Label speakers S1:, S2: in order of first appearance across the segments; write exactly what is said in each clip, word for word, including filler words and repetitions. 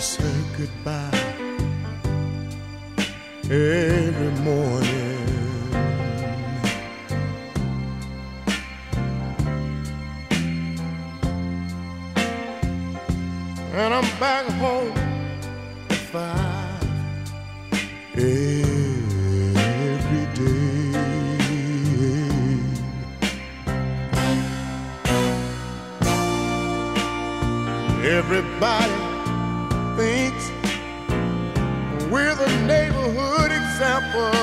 S1: say goodbye every morning. And I'm back home at five every day. Everybody thinks we're the neighborhood example.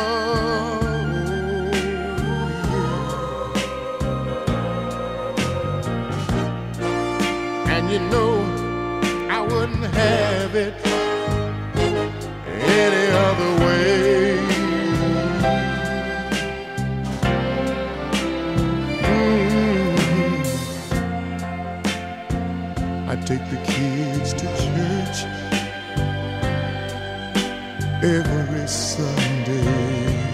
S1: And you know I wouldn't have it any other way. Mm-hmm. I take the kids to church every Sunday.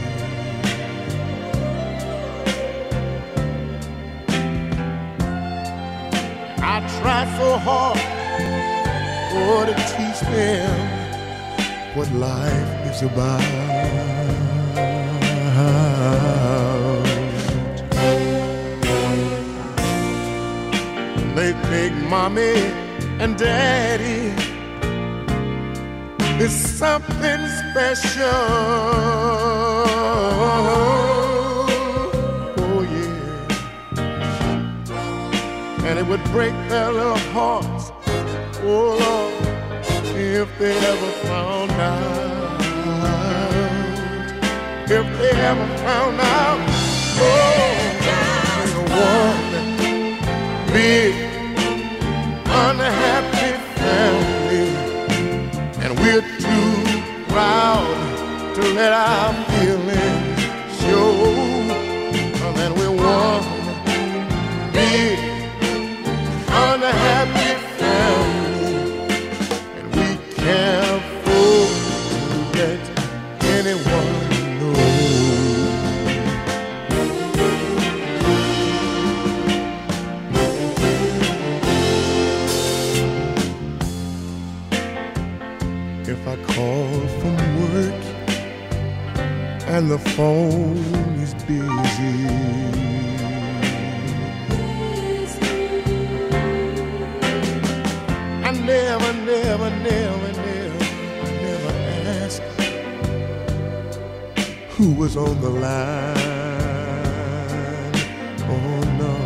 S1: I try so hard oh, to teach them what life is about. They think mommy and daddy is something special. Oh yeah. And it would break their little hearts, oh Lord, if they ever found out, if they ever found out, oh, one big unhappy family, and we're too proud to let our feelings show that we're one big unhappy family. Can't afford to let anyone know. If I call from work and the phone is busy, I never, never, never, never ask who was on the line. Oh no.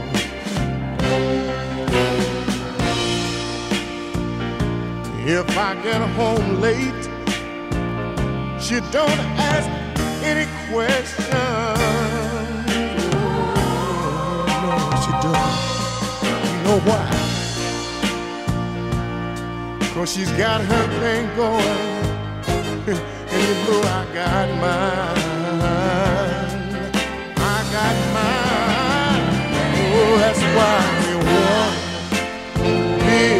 S1: If I get home late, she don't ask any questions. Oh, no, she don't. You know why? 'Cause she's got her thing going, and you know I got mine. I got mine. Oh, that's why we want big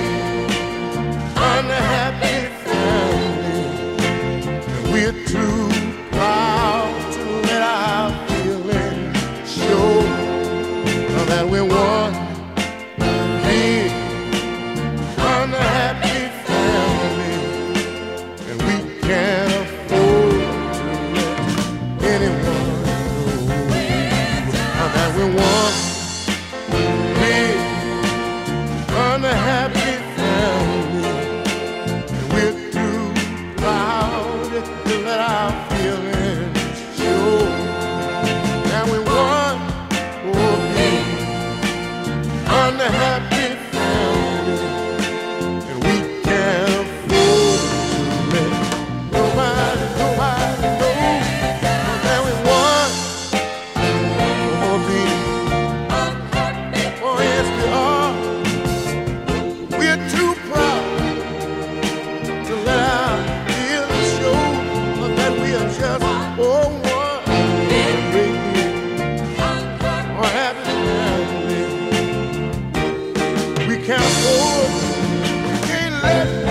S1: unhappy family, and we're too proud to let our feelings show that we want big unhappy family, and we can't afford to let anyone know that we want big unhappy family, and we're too proud to let our feelings show that we want oh, big unhappy family. Can't afford, we can't let